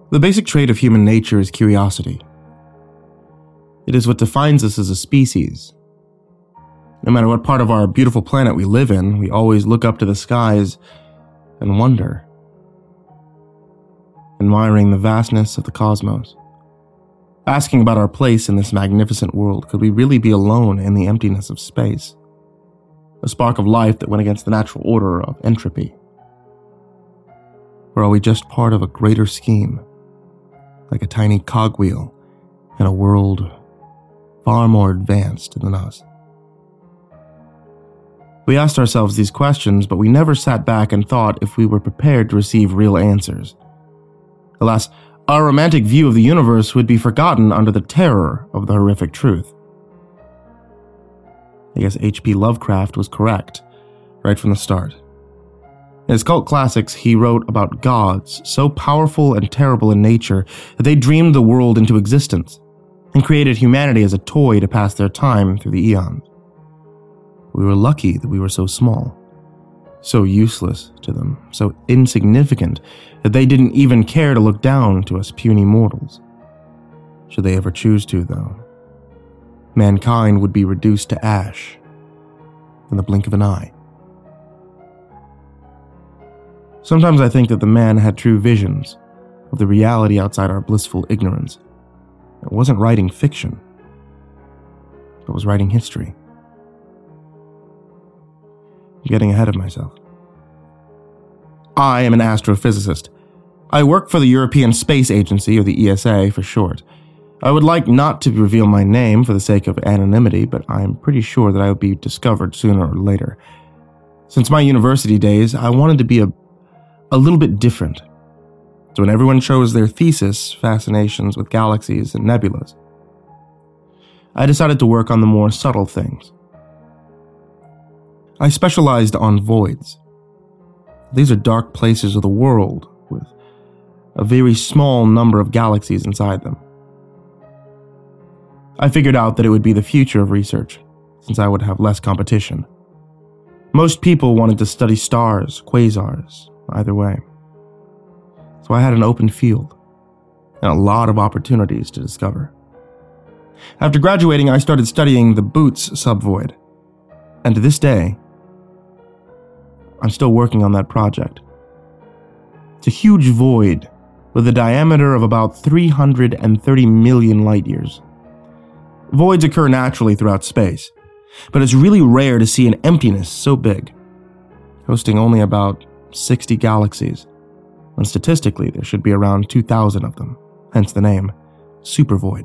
The basic trait of human nature is curiosity. It is what defines us as a species. No matter what part of our beautiful planet we live in, we always look up to the skies and wonder, admiring the vastness of the cosmos, asking about our place in this magnificent world. Could we really be alone in the emptiness of space? A spark of life that went against the natural order of entropy? Or are we just part of a greater scheme, like a tiny cogwheel in a world far more advanced than us? We asked ourselves these questions, but we never sat back and thought if we were prepared to receive real answers. Alas, our romantic view of the universe would be forgotten under the terror of the horrific truth. I guess H.P. Lovecraft was correct, right from the start. In his cult classics, he wrote about gods so powerful and terrible in nature that they dreamed the world into existence and created humanity as a toy to pass their time through the eons. We were lucky that we were so small, so useless to them, so insignificant that they didn't even care to look down to us puny mortals. Should they ever choose to, though, mankind would be reduced to ash in the blink of an eye. Sometimes I think that the man had true visions of the reality outside our blissful ignorance. It wasn't writing fiction, but was writing history. I'm getting ahead of myself. I am an astrophysicist. I work for the European Space Agency, or the ESA for short. I would like not to reveal my name for the sake of anonymity, but I am pretty sure that I will be discovered sooner or later. Since my university days, I wanted to be a little bit different. So when everyone chose their thesis, fascinations with galaxies and nebulas, I decided to work on the more subtle things. I specialized on voids. These are dark places of the world with a very small number of galaxies inside them. I figured out that it would be the future of research, since I would have less competition. Most people wanted to study stars, quasars, either way. So I had an open field and a lot of opportunities to discover. After graduating, I started studying the Boots subvoid, and to this day, I'm still working on that project. It's a huge void with a diameter of about 330 million light years. Voids occur naturally throughout space, but it's really rare to see an emptiness so big, hosting only about 60 galaxies, and statistically there should be around 2,000 of them, hence the name, supervoid.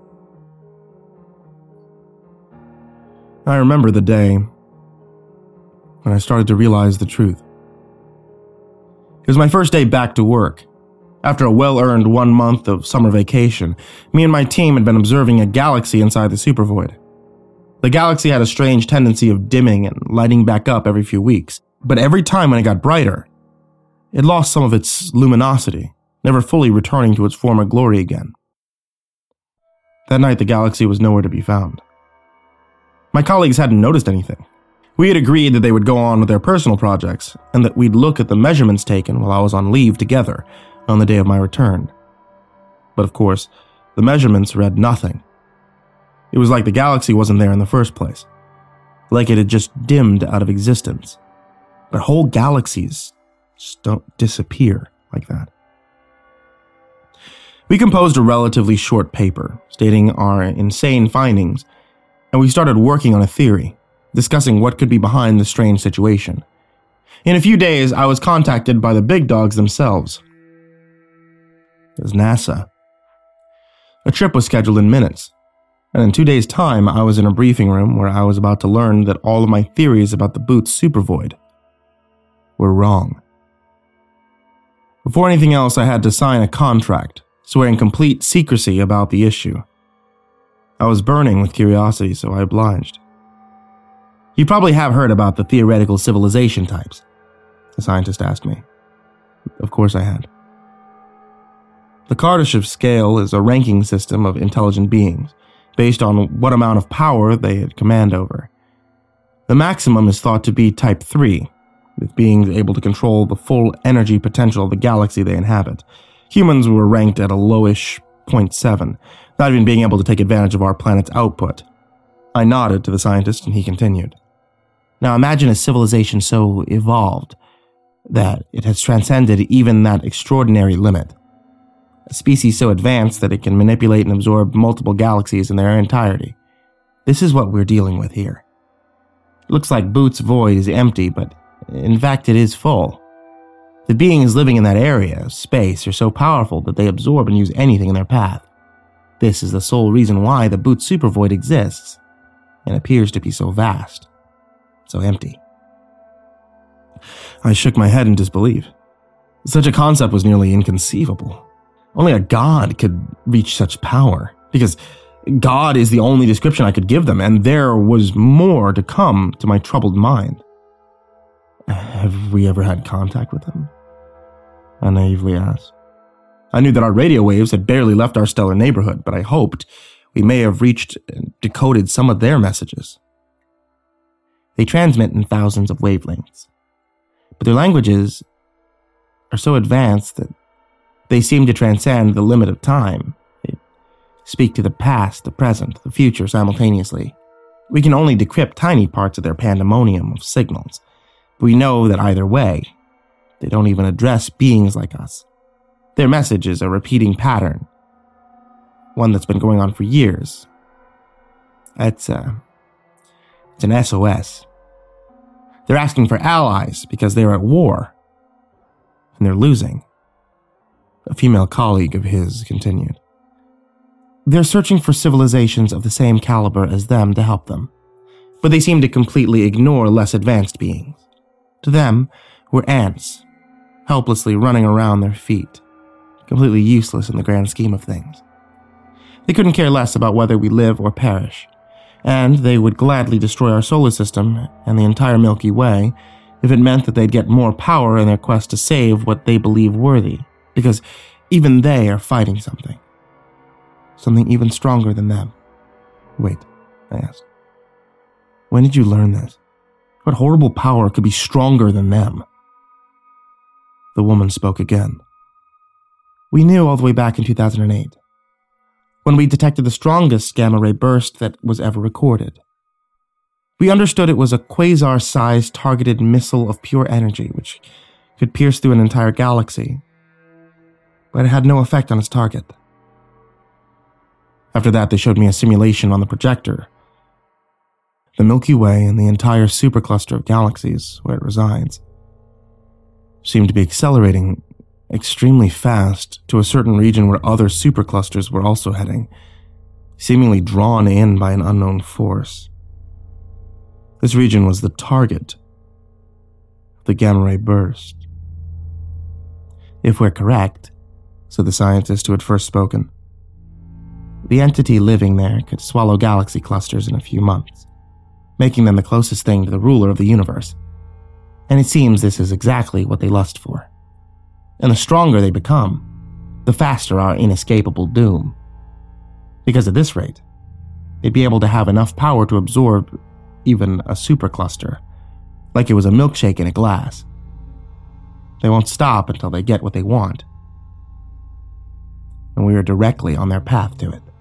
I remember the day when I started to realize the truth. It was my first day back to work. After a well-earned 1 month of summer vacation, me and my team had been observing a galaxy inside the supervoid. The galaxy had a strange tendency of dimming and lighting back up every few weeks, but every time when it got brighter, it lost some of its luminosity, never fully returning to its former glory again. That night, the galaxy was nowhere to be found. My colleagues hadn't noticed anything. We had agreed that they would go on with their personal projects, and that we'd look at the measurements taken while I was on leave together on the day of my return. But of course, the measurements read nothing. It was like the galaxy wasn't there in the first place, like it had just dimmed out of existence. But whole galaxies just don't disappear like that. We composed a relatively short paper stating our insane findings, and we started working on a theory, discussing what could be behind the strange situation. In a few days, I was contacted by the big dogs themselves. It was NASA. A trip was scheduled in minutes, and in 2 days' time, I was in a briefing room where I was about to learn that all of my theories about the Boots supervoid were wrong. Before anything else, I had to sign a contract, swearing complete secrecy about the issue. I was burning with curiosity, so I obliged. You probably have heard about the theoretical civilization types, the scientist asked me. Of course I had. The Kardashev scale is a ranking system of intelligent beings, based on what amount of power they had command over. The maximum is thought to be Type 3, with beings able to control the full energy potential of the galaxy they inhabit, Humans were ranked at a lowish 0.7, not even being able to take advantage of our planet's output. I nodded to the scientist and he continued. Now imagine a civilization so evolved that it has transcended even that extraordinary limit. A species so advanced that it can manipulate and absorb multiple galaxies in their entirety. This is what we're dealing with here. It looks like Boot's void is empty, but in fact it is full. The beings living in that area of space are so powerful that they absorb and use anything in their path. This is the sole reason why the Boot supervoid exists, and appears to be so vast, so empty. I shook my head in disbelief. Such a concept was nearly inconceivable. Only a god could reach such power, because God is the only description I could give them, and there was more to come to my troubled mind. Have we ever had contact with him? I naively asked. I knew that our radio waves had barely left our stellar neighborhood, but I hoped we may have reached and decoded some of their messages. They transmit in thousands of wavelengths, but their languages are so advanced that they seem to transcend the limit of time. They speak to the past, the present, the future simultaneously. We can only decrypt tiny parts of their pandemonium of signals, but we know that either way, they don't even address beings like us. Their message is a repeating pattern, one that's been going on for years. It's an SOS. They're asking for allies because they're at war, and they're losing. A female colleague of his continued. They're searching for civilizations of the same caliber as them to help them, but they seem to completely ignore less advanced beings. To them, we're ants, helplessly running around their feet, completely useless in the grand scheme of things. They couldn't care less about whether we live or perish, and they would gladly destroy our solar system and the entire Milky Way if it meant that they'd get more power in their quest to save what they believe worthy, because even they are fighting something. Something even stronger than them. Wait, I asked. When did you learn this? What horrible power could be stronger than them? The woman spoke again. We knew all the way back in 2008, when we detected the strongest gamma-ray burst that was ever recorded. We understood it was a quasar-sized targeted missile of pure energy which could pierce through an entire galaxy, but it had no effect on its target. After that, they showed me a simulation on the projector. The Milky Way and the entire supercluster of galaxies where it resides seemed to be accelerating extremely fast to a certain region where other superclusters were also heading, seemingly drawn in by an unknown force. This region was the target of the gamma-ray burst. If we're correct, said the scientist who had first spoken, the entity living there could swallow galaxy clusters in a few months, making them the closest thing to the ruler of the universe. And it seems this is exactly what they lust for. And the stronger they become, the faster our inescapable doom. Because at this rate, they'd be able to have enough power to absorb even a supercluster, like it was a milkshake in a glass. They won't stop until they get what they want. And we are directly on their path to it.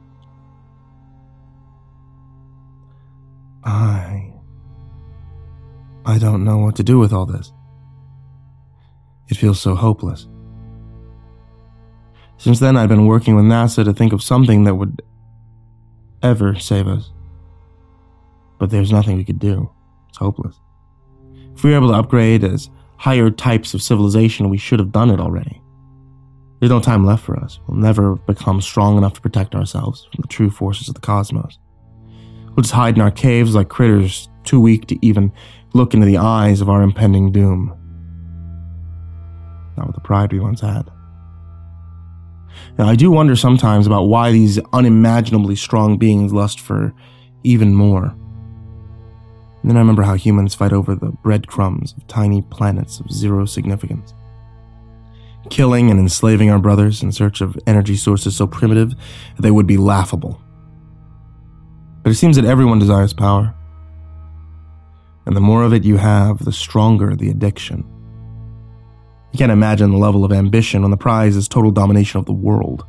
I don't know what to do with all this. It feels so hopeless. Since then, I've been working with NASA to think of something that would ever save us. But there's nothing we could do. It's hopeless. If we were able to upgrade as higher types of civilization, we should have done it already. There's no time left for us. We'll never become strong enough to protect ourselves from the true forces of the cosmos. We'll just hide in our caves like critters too weak to even look into the eyes of our impending doom. Not with the pride we once had. Now, I do wonder sometimes about why these unimaginably strong beings lust for even more. And then I remember how humans fight over the breadcrumbs of tiny planets of zero significance, killing and enslaving our brothers in search of energy sources so primitive that they would be laughable. But it seems that everyone desires power, and the more of it you have, the stronger the addiction. You can't imagine the level of ambition when the prize is total domination of the world.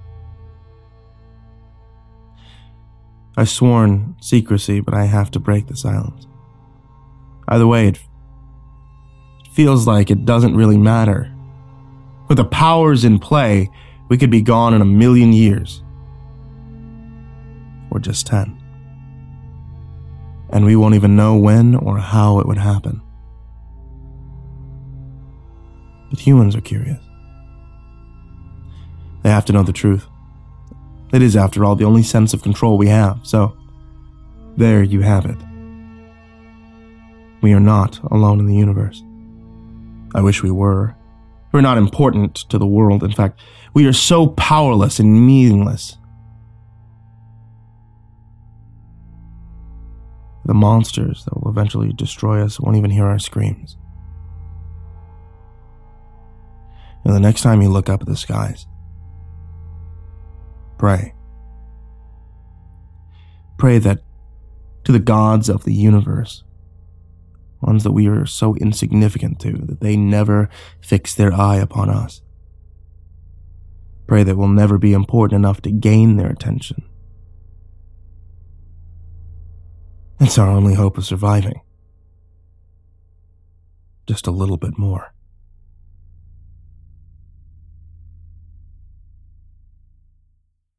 I've sworn secrecy, but I have to break the silence. Either way, it feels like it doesn't really matter. With the powers in play, we could be gone in 1,000,000 years. Or just 10. And we won't even know when or how it would happen. But humans are curious. They have to know the truth. It is, after all, the only sense of control we have, so there you have it. We are not alone in the universe. I wish we were. We're not important to the world. In fact, we are so powerless and meaningless. The monsters that will eventually destroy us won't even hear our screams. And the next time you look up at the skies, pray. Pray that to the gods of the universe, ones that we are so insignificant to, that they never fix their eye upon us. Pray that we'll never be important enough to gain their attention. It's our only hope of surviving. Just a little bit more.